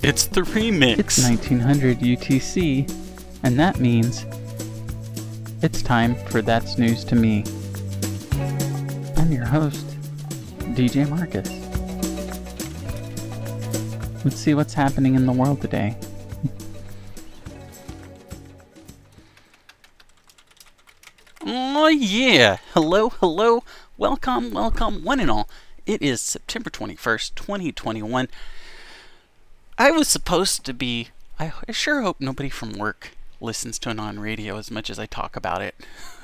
It's the remix. It's 1900 UTC, and that means it's time for That's News to Me. I'm your host, DJ Marcus. Let's see what's happening in the world today. Oh yeah! Hello, welcome, one and all. It is September 21st, 2021. I was supposed to be... I sure hope nobody from work listens to it on radio as much as I talk about it.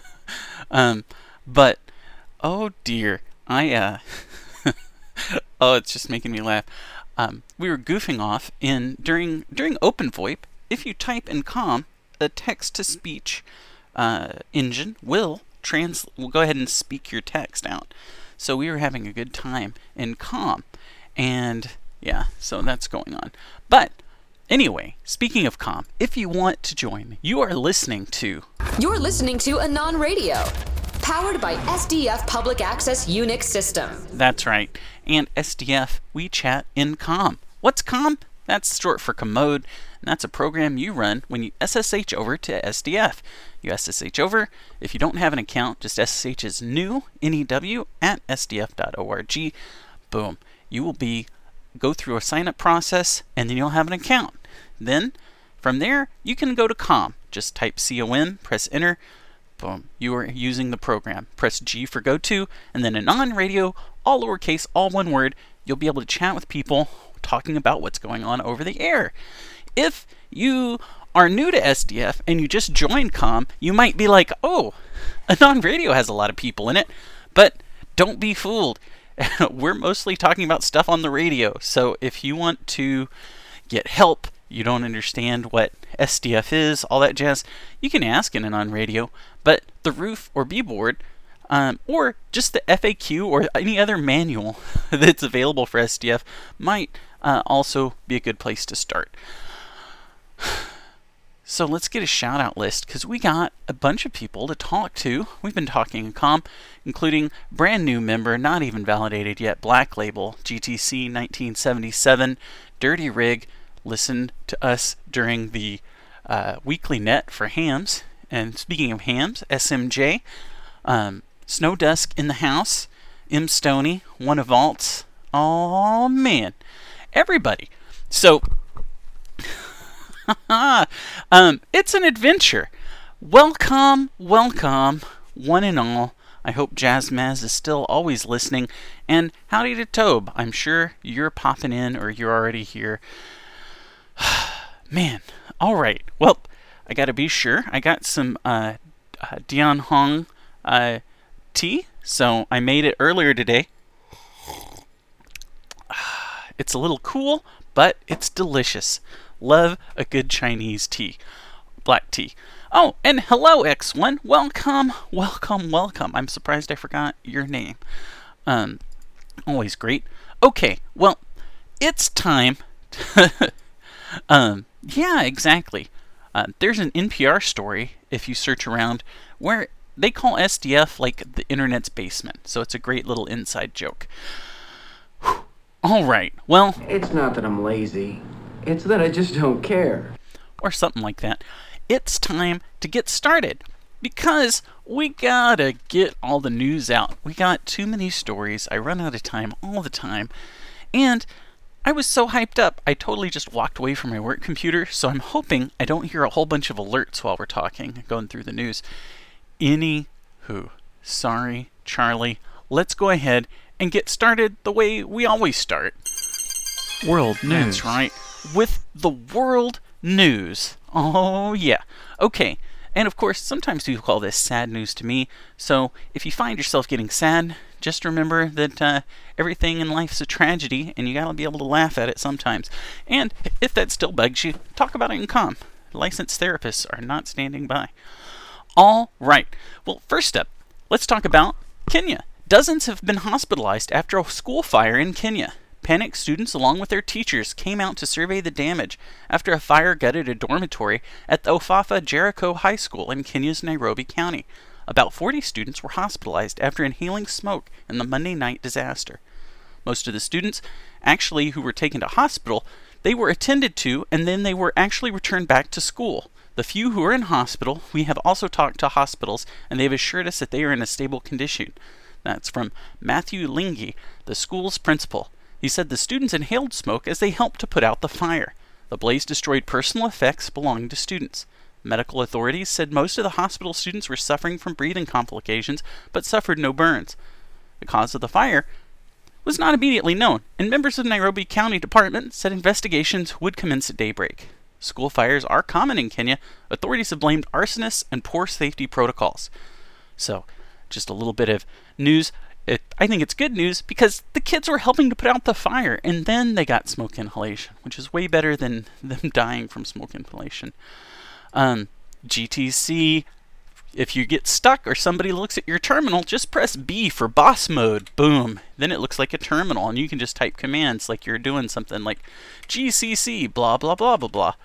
But, oh dear, oh, it's just making me laugh. We were goofing off during OpenVoIP. If you type in COM, a text-to-speech engine will go ahead and speak your text out. So we were having a good time in COM, and yeah, so that's going on. But anyway, speaking of COM, if you want to join, you're listening to Anon Radio, powered by SDF Public Access Unix System. That's right, and SDF, we chat in COM. What's COM? That's short for commode, and that's a program you run when you SSH over to SDF. You SSH over. If you don't have an account, just SSH as new, NEW, at sdf.org. Boom. You will go through a sign-up process, and then you'll have an account. Then, from there, you can go to COM. Just type COM, press enter. Boom. You are using the program. Press G for go to, and then Anon Radio, all lowercase, all one word. You'll be able to chat with people talking about what's going on over the air. If you are new to SDF and you just joined COM, you might be like, oh, Anon Radio has a lot of people in it. But don't be fooled. We're mostly talking about stuff on the radio. So if you want to get help, you don't understand what SDF is, all that jazz, you can ask in Anon Radio. But the roof or B-board, or just the FAQ or any other manual that's available for SDF might also be a good place to start. So let's get a shout out list, because we got a bunch of people to talk to. We've been talking in COM, including brand new member, not even validated yet, Black Label, GTC 1977, Dirty Rig, listened to us during the weekly net for hams. And speaking of hams, SMJ, Snow Dusk in the house, M. Stoney, One of Vaults. Oh man, everybody. So it's an adventure. Welcome, one and all. I hope Jazzmaz is still always listening. And howdy to Tobe. I'm sure you're popping in or you're already here. Man, all right. Well, I gotta be sure. I got some Dian Hong tea, so I made it earlier today. It's a little cool, but it's delicious. Love a good Chinese tea. Black tea. Oh, and hello, X1. Welcome. I'm surprised I forgot your name. Always great. Okay, well, it's time. Yeah, exactly. There's an NPR story, if you search around, where they call SDF like the internet's basement. So it's a great little inside joke. Whew. All right, well... It's not that I'm lazy. It's that I just don't care. Or something like that. It's time to get started, because we gotta get all the news out. We got too many stories. I run out of time all the time. And I was so hyped up, I totally just walked away from my work computer, so I'm hoping I don't hear a whole bunch of alerts while we're talking, going through the news. Anywho, sorry, Charlie. Let's go ahead and get started the way we always start. World news. That's right. With the world news. Oh, yeah. Okay. And of course, sometimes people call this sad news to me. So if you find yourself getting sad, just remember that everything in life's a tragedy, and you gotta be able to laugh at it sometimes. And if that still bugs you, talk about it in COM. Licensed therapists are not standing by. All right. Well, first up, let's talk about Kenya. Dozens have been hospitalized after a school fire in Kenya. Panicked students along with their teachers came out to survey the damage after a fire gutted a dormitory at the Ofafa Jericho High School in Kenya's Nairobi County. About 40 students were hospitalized after inhaling smoke in the Monday night disaster. Most of the students, actually who were taken to hospital, They were attended to, and then they were actually returned back to school. The few who are in hospital, we have also talked to hospitals, and they have assured us that they are in a stable condition. That's from Matthew Lingy, the school's principal. He said the students inhaled smoke as they helped to put out the fire. The blaze destroyed personal effects belonging to students. Medical authorities said most of the hospital students were suffering from breathing complications, but suffered no burns. The cause of the fire was not immediately known, and members of Nairobi County Department said investigations would commence at daybreak. School fires are common in Kenya. Authorities have blamed arsonists and poor safety protocols. So, just a little bit of news. I think it's good news because the kids were helping to put out the fire, and then they got smoke inhalation, which is way better than them dying from smoke inhalation. GTC, if you get stuck or somebody looks at your terminal, just press B for boss mode. Boom. Then it looks like a terminal, and you can just type commands like you're doing something like GCC, blah, blah, blah, blah,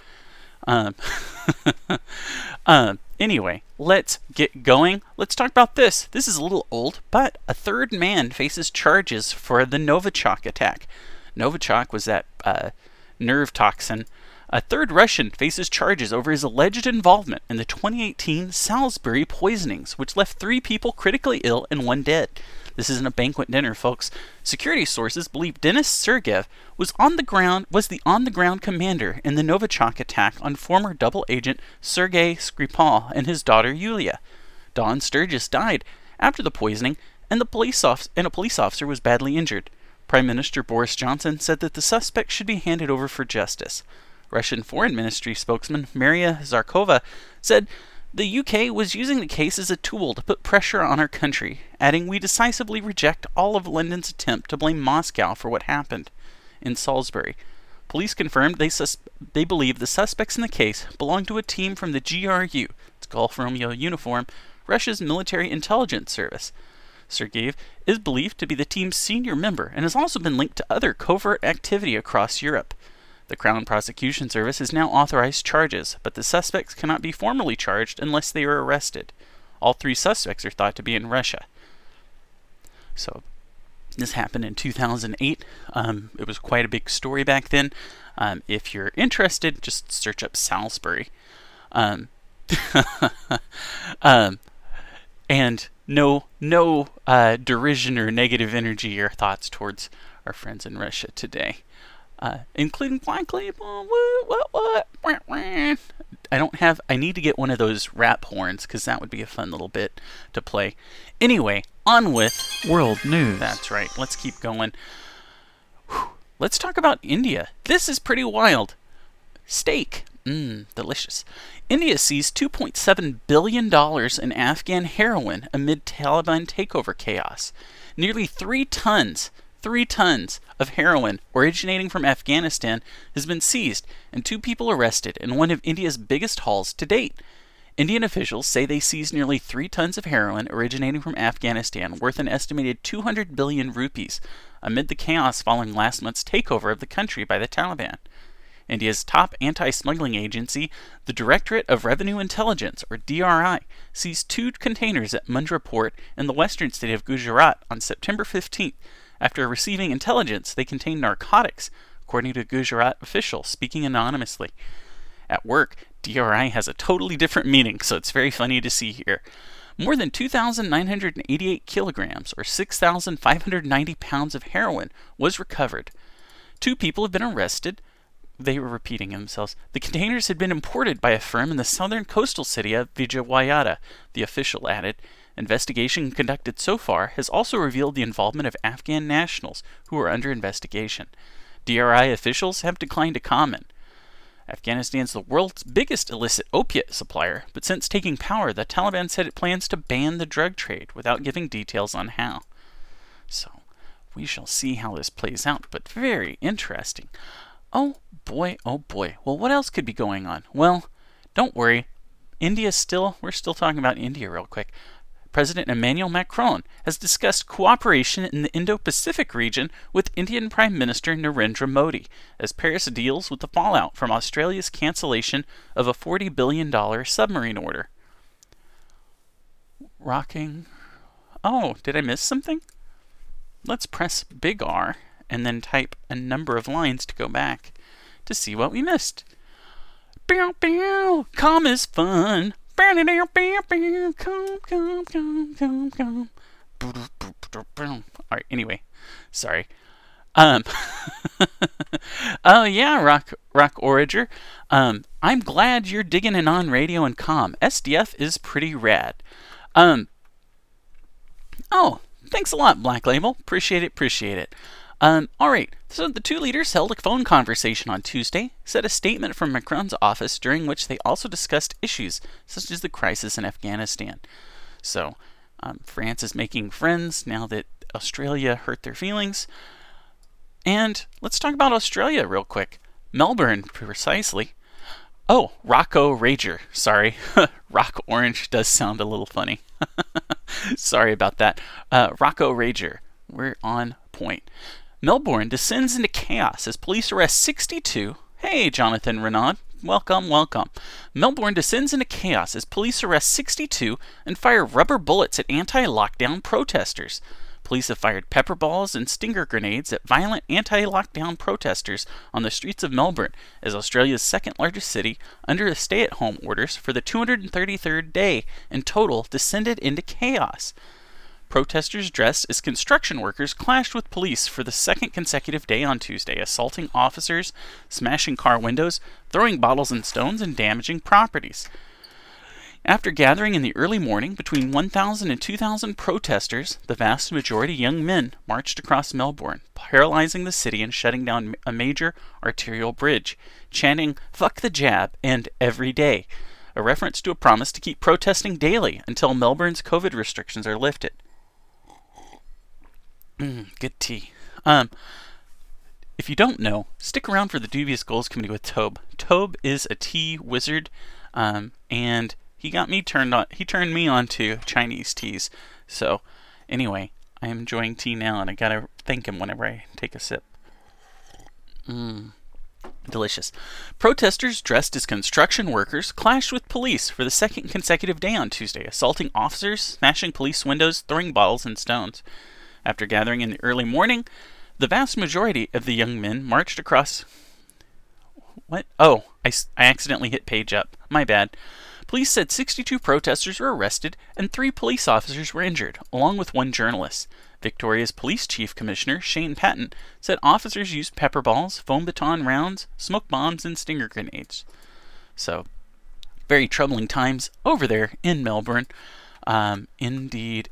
blah. Anyway, let's get going. Let's talk about this. This is a little old, but a third man faces charges for the Novichok attack. Novichok was that nerve toxin. A third Russian faces charges over his alleged involvement in the 2018 Salisbury poisonings, which left 3 people critically ill and 1 dead. This isn't a banquet dinner, folks. Security sources believe Denis Sergeyev was the on-the-ground commander in the Novichok attack on former double agent Sergei Skripal and his daughter Yulia. Don Sturgis died after the poisoning, and a police officer was badly injured. Prime Minister Boris Johnson said that the suspect should be handed over for justice. Russian Foreign Ministry spokesman Maria Zakharova said the UK was using the case as a tool to put pressure on our country, adding, "We decisively reject all of London's attempt to blame Moscow for what happened in Salisbury." Police confirmed they believe the suspects in the case belong to a team from the GRU, it's Gulf Romeo Uniform, Russia's military intelligence service. Sergeyev is believed to be the team's senior member and has also been linked to other covert activity across Europe. The Crown Prosecution Service has now authorized charges, but the suspects cannot be formally charged unless they are arrested. All 3 suspects are thought to be in Russia. So, this happened in 2008. It was quite a big story back then. If you're interested, just search up Salisbury. And no derision or negative energy or thoughts towards our friends in Russia today. Including Black Label. What? I need to get one of those rap horns, because that would be a fun little bit to play. Anyway, on with World News. That's right. Let's keep going. Let's talk about India. This is pretty wild. Steak. Delicious. India seized $2.7 billion in Afghan heroin amid Taliban takeover chaos. Nearly 3 tons of heroin originating from Afghanistan has been seized and 2 people arrested in one of India's biggest hauls to date. Indian officials say they seized nearly 3 tons of heroin originating from Afghanistan worth an estimated 200 billion rupees amid the chaos following last month's takeover of the country by the Taliban. India's top anti-smuggling agency, the Directorate of Revenue Intelligence, or DRI, seized 2 containers at Mundra Port in the western state of Gujarat on September 15th. After receiving intelligence, they contained narcotics, according to a Gujarat official speaking anonymously. At work, DRI has a totally different meaning, so it's very funny to see here. More than 2,988 kilograms, or 6,590 pounds of heroin, was recovered. 2 people have been arrested. They were repeating themselves. The containers had been imported by a firm in the southern coastal city of Vijayawada, the official added. Investigation conducted so far has also revealed the involvement of Afghan nationals who are under investigation. DRI officials have declined to comment. Afghanistan is the world's biggest illicit opiate supplier, but since taking power, the Taliban said it plans to ban the drug trade without giving details on how. So, we shall see how this plays out, but very interesting. Oh boy. Well, what else could be going on? Well, don't worry. We're still talking about India real quick. President Emmanuel Macron has discussed cooperation in the Indo-Pacific region with Indian Prime Minister Narendra Modi as Paris deals with the fallout from Australia's cancellation of a $40 billion submarine order. Rocking. Oh, did I miss something? Let's press big R and then type a number of lines to go back. to see what we missed. Calm is fun. Calm. Alright, anyway. Sorry. Oh yeah, Rock Orager. I'm glad you're digging in on radio and comm. SDF is pretty rad. Oh, thanks a lot, Black Label. Appreciate it. Alright, so the two leaders held a phone conversation on Tuesday, said a statement from Macron's office during which they also discussed issues such as the crisis in Afghanistan. So, France is making friends now that Australia hurt their feelings. And let's talk about Australia real quick. Melbourne, precisely. Oh, Rocco Rager. Sorry. Rock Orange does sound a little funny. Sorry about that. Rocco Rager. We're on point. Melbourne descends into chaos as police arrest 62. Hey, Jonathan Renaud. Welcome. Melbourne descends into chaos as police arrest 62 and fire rubber bullets at anti-lockdown protesters. Police have fired pepper balls and stinger grenades at violent anti-lockdown protesters on the streets of Melbourne as Australia's second largest city under the stay-at-home orders for the 233rd day in total descended into chaos. Protesters dressed as construction workers clashed with police for the second consecutive day on Tuesday, assaulting officers, smashing car windows, throwing bottles and stones, and damaging properties. After gathering in the early morning, between 1,000 and 2,000 protesters, the vast majority young men, marched across Melbourne, paralyzing the city and shutting down a major arterial bridge, chanting, "Fuck the jab," and "every day," a reference to a promise to keep protesting daily until Melbourne's COVID restrictions are lifted. Good tea. If you don't know, stick around for the Dubious Goals Committee with Tobe. Tobe is a tea wizard, and he got me turned on. He turned me on to Chinese teas. So, anyway, I am enjoying tea now, and I gotta thank him whenever I take a sip. Delicious. Protesters dressed as construction workers clashed with police for the second consecutive day on Tuesday, assaulting officers, smashing police windows, throwing bottles and stones. After gathering in the early morning, the vast majority of the young men marched across... What? Oh, I accidentally hit page up. My bad. Police said 62 protesters were arrested and 3 police officers were injured, along with 1 journalist. Victoria's Police Chief Commissioner Shane Patton said officers used pepper balls, foam baton rounds, smoke bombs, and stinger grenades. So, very troubling times over there in Melbourne. Indeed.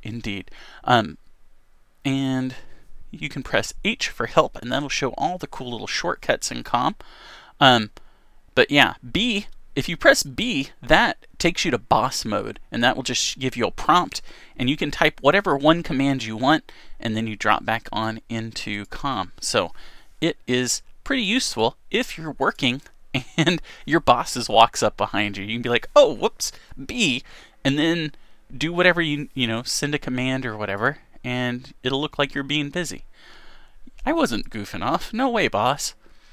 And you can press H for help, and that'll show all the cool little shortcuts in COM. But yeah, B, if you press B, that takes you to boss mode, and that will just give you a prompt, and you can type whatever one command you want, and then you drop back on into COM. So it is pretty useful if you're working and your boss walks up behind you. You can be like, oh, whoops, B, and then do whatever you send a command or whatever, and it'll look like you're being busy. I wasn't goofing off. No way, boss.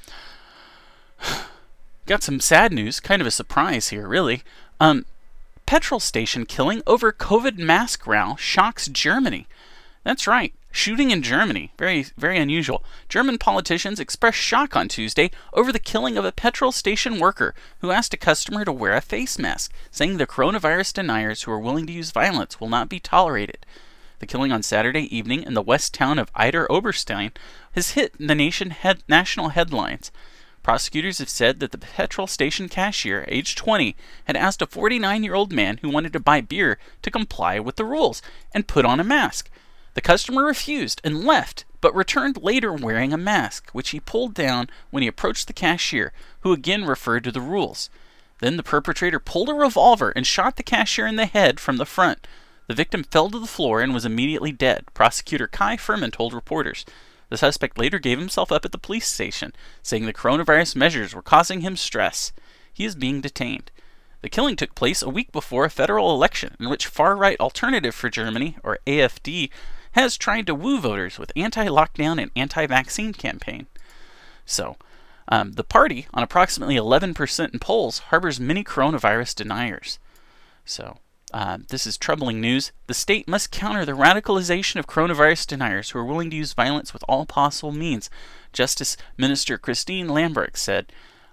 Got some sad news, kind of a surprise here, really. Petrol station killing over COVID mask row shocks Germany. That's right, shooting in Germany. Very, very unusual. German politicians expressed shock on Tuesday over the killing of a petrol station worker who asked a customer to wear a face mask, saying the coronavirus deniers who are willing to use violence will not be tolerated. The killing on Saturday evening in the west town of Eider Oberstein has hit the national headlines. Prosecutors have said that the petrol station cashier, aged 20, had asked a 49-year-old man who wanted to buy beer to comply with the rules and put on a mask. The customer refused and left, but returned later wearing a mask, which he pulled down when he approached the cashier, who again referred to the rules. Then the perpetrator pulled a revolver and shot the cashier in the head from the front. The victim fell to the floor and was immediately dead, Prosecutor Kai Furman told reporters. The suspect later gave himself up at the police station, saying the coronavirus measures were causing him stress. He is being detained. The killing took place a week before a federal election in which Far-Right Alternative for Germany, or AfD, has tried to woo voters with anti-lockdown and anti-vaccine campaign. So, the party, on approximately 11% in polls, harbors many coronavirus deniers. So, this is troubling news. The state must counter the radicalization of coronavirus deniers who are willing to use violence with all possible means, Justice Minister Christine Lambrecht said.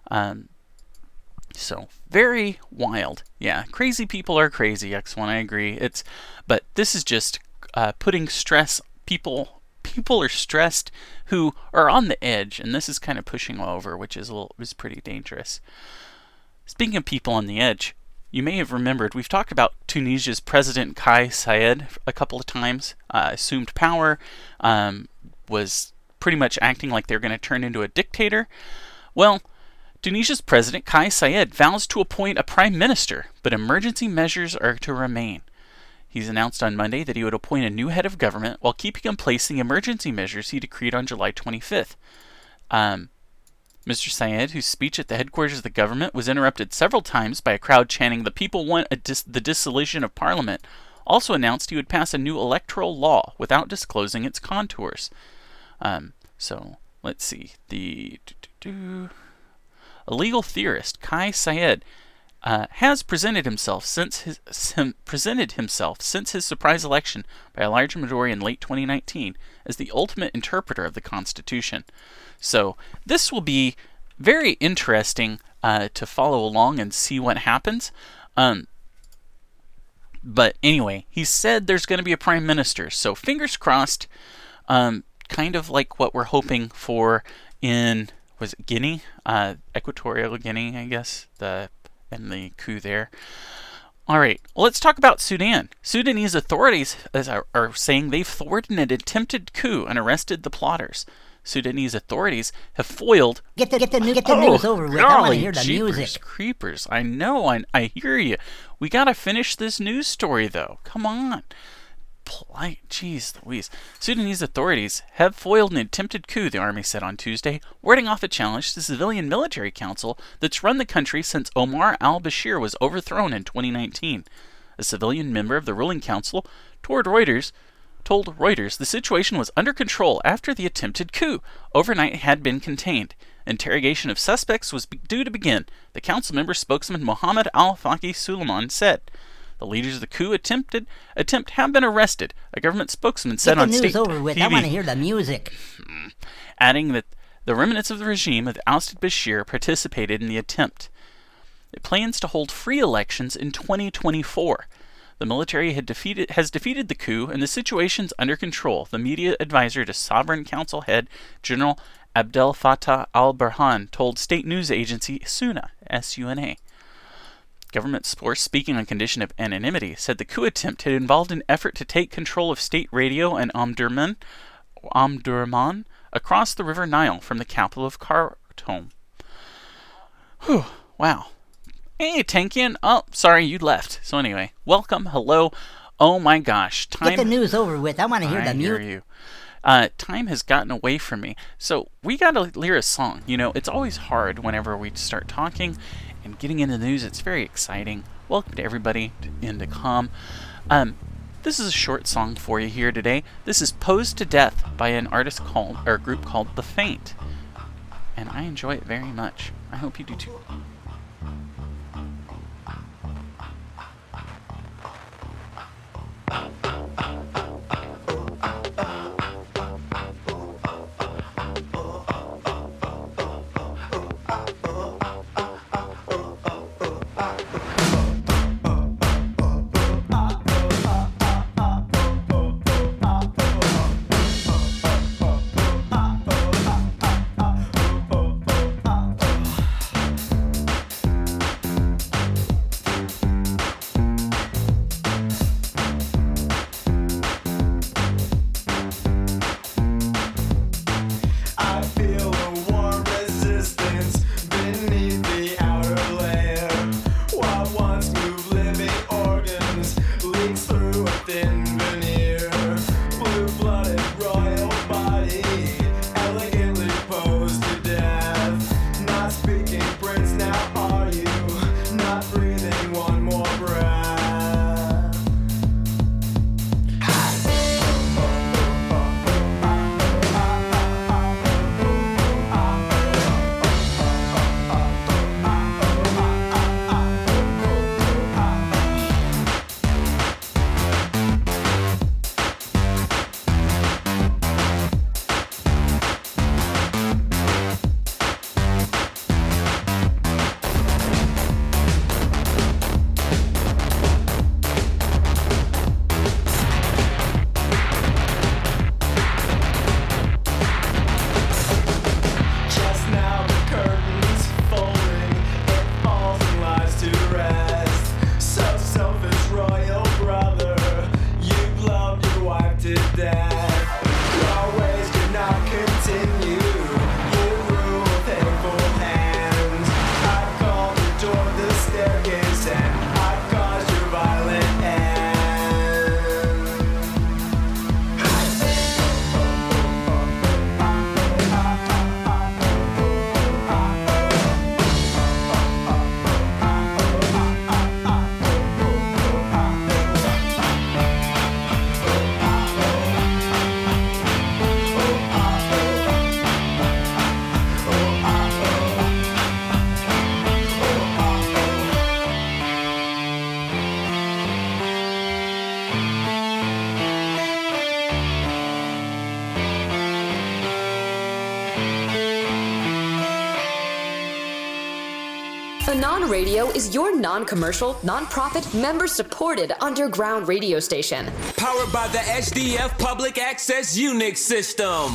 So very wild. Yeah, crazy people are crazy, X1, I agree. But this is just putting stress. People are stressed who are on the edge, and this is kind of pushing over, which is pretty dangerous. Speaking of people on the edge, you may have remembered we've talked about Tunisia's President Kais Saied a couple of times. Assumed power, was pretty much acting like they're going to turn into a dictator. Well, Tunisia's President Kais Saied vows to appoint a prime minister, but emergency measures are to remain. He's announced on Monday that he would appoint a new head of government while keeping in place the emergency measures he decreed on July 25th. Mr. Saied, whose speech at the headquarters of the government was interrupted several times by a crowd chanting, "The people want the dissolution of parliament," also announced he would pass a new electoral law without disclosing its contours. So, let's see. A legal theorist, Kais Saied, has presented himself since his surprise election by a large majority in late 2019 as the ultimate interpreter of the Constitution. So this will be very interesting to follow along and see what happens. But anyway, he said there's going to be a prime minister, so fingers crossed. Kind of like what we're hoping for in, was it Guinea? Equatorial Guinea, I guess, and the coup there. Alright, well, let's talk about Sudan. Sudanese authorities are saying they've thwarted an attempted coup and arrested the plotters. Sudanese authorities have foiled... Get the news over with. I want to hear the music. Creepers. I know, I hear you. We gotta finish this news story, though. Come on. Jeez Louise. Sudanese authorities have foiled an attempted coup, the army said on Tuesday, warding off a challenge to the civilian military council that's run the country since Omar al-Bashir was overthrown in 2019. A civilian member of the ruling council told Reuters the situation was under control after the attempted coup overnight had been contained. Interrogation of suspects was due to begin, the council member spokesman Mohammed al-Faqih Suleiman said. The leaders of the coup attempt have been arrested, a government spokesman said on state TV. Get the news over with. I want to hear the music. Adding that the remnants of the regime of the ousted Bashir participated in the attempt. It plans to hold free elections in 2024. The military has defeated the coup, and the situation's under control, the media advisor to Sovereign Council head General Abdel Fattah al-Burhan told state news agency SUNA, S-U-N-A. Government source speaking on condition of anonymity said the coup attempt had involved an effort to take control of state radio and Omdurman across the River Nile from the capital of Khartoum. Whew, wow. Hey, Tankian. Oh, sorry, you left. So anyway, welcome, hello. Oh my gosh, time... Get the news over with. I want to hear the music. I hear you. Time has gotten away from me. So we got to hear a song. You know, it's always hard whenever we start talking and getting into the news. It's very exciting. Welcome to everybody into COM. This is a short song for you here today. This is Posed to Death by an group called The Faint. And I enjoy it very much. I hope you do too. Radio is your non-commercial, non-profit, member-supported underground radio station. Powered by the SDF Public Access Unix system.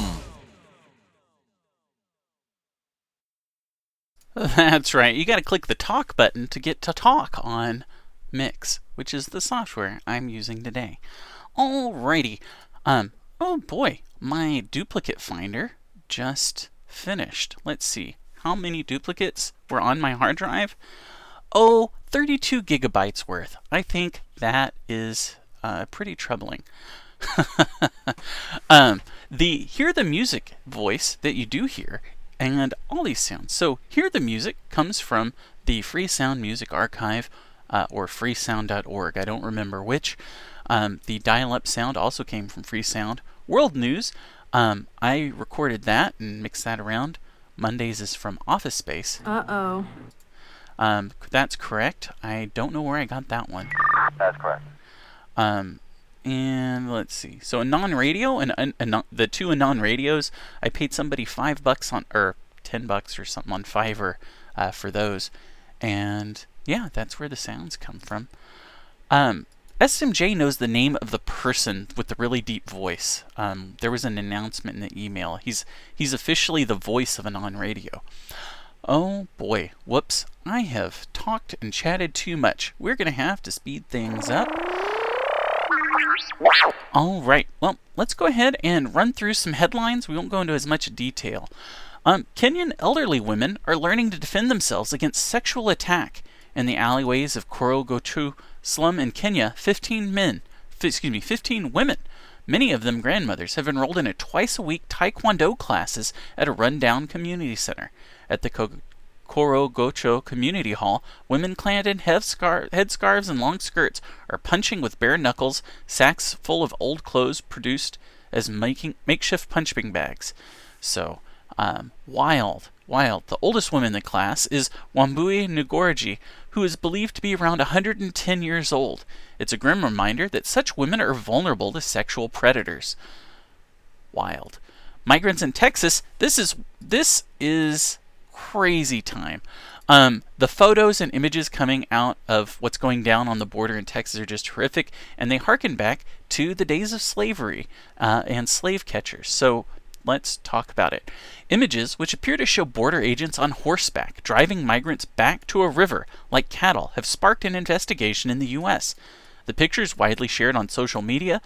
That's right. You got to click the talk button to get to talk on Mix, which is the software I'm using today. Alrighty. Oh boy, my duplicate finder just finished. Let's see. How many duplicates were on my hard drive? 32 gigabytes worth. I think that is pretty troubling. Hear the music voice that you do hear and all these sounds. So Hear the Music comes from the Free Sound Music Archive or freesound.org. I don't remember which. The dial-up sound also came from Freesound. World News, I recorded that and mixed that around. Mondays is from Office Space. Uh-oh. That's correct. I don't know where I got that one. That's correct. And let's see. So a non-radio and the two Anon radios, I paid somebody $5 on, or $10 or something on Fiverr for those. And yeah, that's where the sounds come from. SMJ knows the name of the person with the really deep voice. There was an announcement in the email. He's officially the voice of Anon Radio. Oh boy, whoops. I have talked and chatted too much. We're going to have to speed things up. Alright, well, let's go ahead and run through some headlines. We won't go into as much detail. Kenyan elderly women are learning to defend themselves against sexual attack. In the alleyways of Korogocho slum in Kenya, 15 women, many of them grandmothers, have enrolled in a twice-a-week taekwondo classes at a run-down community center. At the Korogocho Community Hall, women clad in headscarves and long skirts are punching with bare knuckles sacks full of old clothes produced as makeshift punching bags. So, wild. The oldest woman in the class is Wambui Ngorji, who is believed to be around 110 years old. It's a grim reminder that such women are vulnerable to sexual predators. Wild. Migrants in Texas, this is crazy time. The photos and images coming out of what's going down on the border in Texas are just horrific, and they harken back to the days of slavery and slave catchers. So let's talk about it. Images which appear to show border agents on horseback driving migrants back to a river like cattle have sparked an investigation in the U.S. The pictures widely shared on social media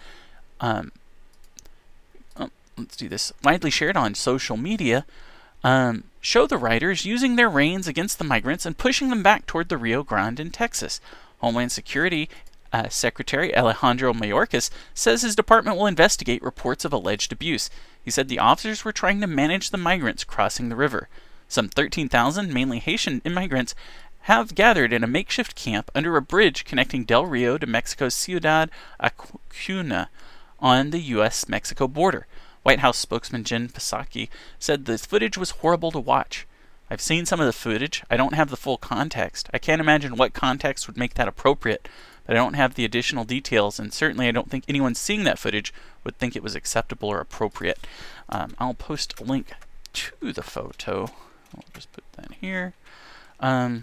show the riders using their reins against the migrants and pushing them back toward the Rio Grande in Texas. Homeland Security Secretary Alejandro Mayorkas says his department will investigate reports of alleged abuse. He said the officers were trying to manage the migrants crossing the river. Some 13,000, mainly Haitian immigrants, have gathered in a makeshift camp under a bridge connecting Del Rio to Mexico's Ciudad Acuña on the U.S.-Mexico border. White House spokesman Jen Psaki said the footage was horrible to watch. I've seen some of the footage. I don't have the full context. I can't imagine what context would make that appropriate, but I don't have the additional details, and certainly I don't think anyone seeing that footage would think it was acceptable or appropriate. I'll post a link to the photo. I'll just put that here. We'll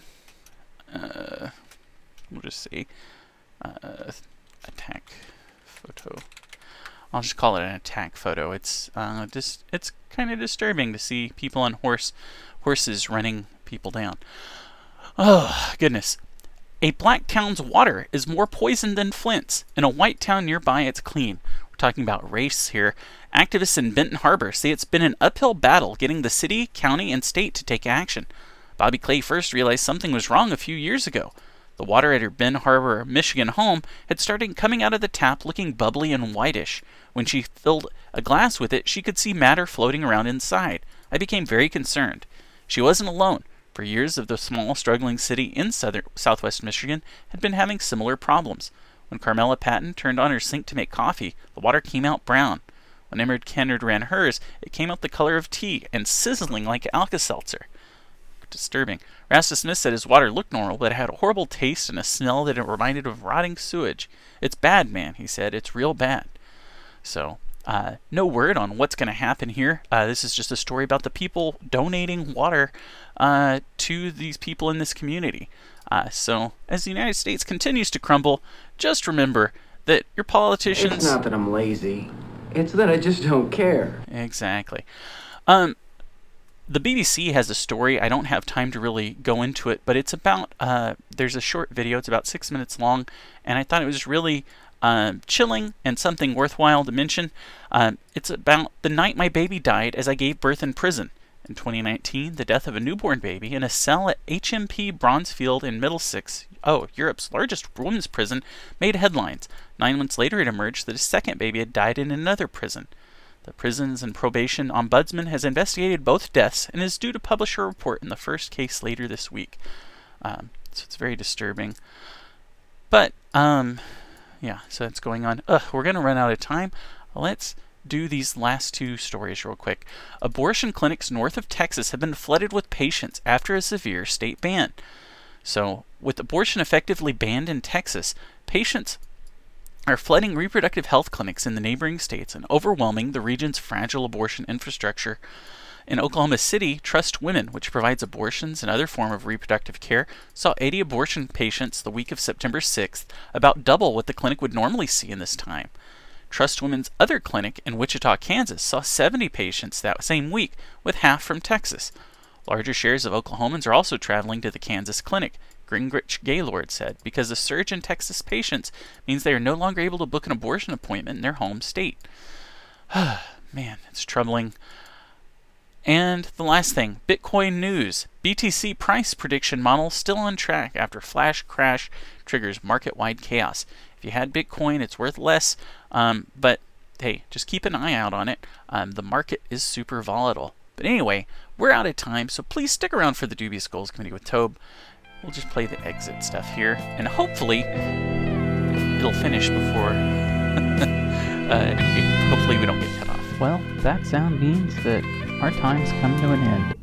just say attack photo. I'll just call it an attack photo. It's kind of disturbing to see people on horses running people down. Oh, goodness. A black town's water is more poisoned than Flint's. In a white town nearby, it's clean. We're talking about race here. Activists in Benton Harbor say it's been an uphill battle getting the city, county, and state to take action. Bobby Clay first realized something was wrong a few years ago. The water at her Benton Harbor, Michigan home had started coming out of the tap looking bubbly and whitish. When she filled a glass with it, she could see matter floating around inside. I became very concerned. She wasn't alone. For years, the small, struggling city in southwest Michigan had been having similar problems. When Carmela Patton turned on her sink to make coffee, the water came out brown. When Emerald Kennard ran hers, it came out the color of tea and sizzling like Alka-Seltzer. Disturbing. Rasta Smith said his water looked normal, but it had a horrible taste and a smell that it reminded of rotting sewage. It's bad, man, he said. It's real bad. So, No word on what's going to happen here. This is just a story about the people donating water to these people in this community. So as the United States continues to crumble, just remember that your politicians... It's not that I'm lazy. It's that I just don't care. Exactly. The BBC has a story. I don't have time to really go into it, but it's about... there's a short video. It's about 6 minutes long, and I thought it was really chilling and something worthwhile to mention. It's about the night my baby died as I gave birth in prison. In 2019, the death of a newborn baby in a cell at HMP Bronzefield in Middlesex, Europe's largest women's prison, made headlines. 9 months later, it emerged that a second baby had died in another prison. The Prisons and Probation Ombudsman has investigated both deaths and is due to publish a report in the first case later this week. So it's very disturbing. But, yeah, so that's going on. We're going to run out of time. Let's do these last two stories real quick. Abortion clinics north of Texas have been flooded with patients after a severe state ban. So, with abortion effectively banned in Texas, patients are flooding reproductive health clinics in the neighboring states and overwhelming the region's fragile abortion infrastructure. In Oklahoma City, Trust Women, which provides abortions and other forms of reproductive care, saw 80 abortion patients the week of September 6th, about double what the clinic would normally see in this time. Trust Women's other clinic in Wichita, Kansas, saw 70 patients that same week, with half from Texas. Larger shares of Oklahomans are also traveling to the Kansas clinic, Gingrich Gaylord said, because the surge in Texas patients means they are no longer able to book an abortion appointment in their home state. Man, it's troubling. And the last thing, Bitcoin news. BTC price prediction model still on track after flash crash triggers market-wide chaos. If you had Bitcoin, it's worth less, but hey, just keep an eye out on it. The market is super volatile. But anyway, we're out of time, so please stick around for the Dubious Goals Committee with Tobe. We'll just play the exit stuff here, and hopefully it'll finish before... hopefully we don't get cut off. Well, that sound means that our time's come to an end.